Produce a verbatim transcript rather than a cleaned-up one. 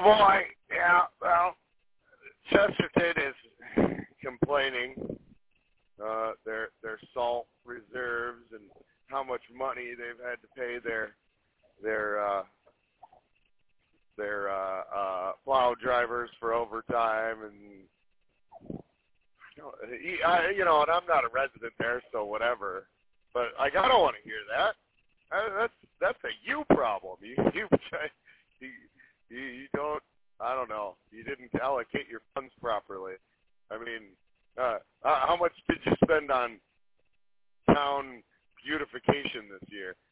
boy. Yeah, well, Chesterton is complaining uh, their their salt reserves and how much money they've had to pay their their uh, their uh, uh, plow drivers for overtime, and you know, he, I, you know, and I'm not a resident there, so whatever. But like, I don't want to hear that. I, that's that's a you problem. You you you, you you don't. I don't know. You didn't allocate your funds properly. I mean, uh, how much did you spend on town beautification this year?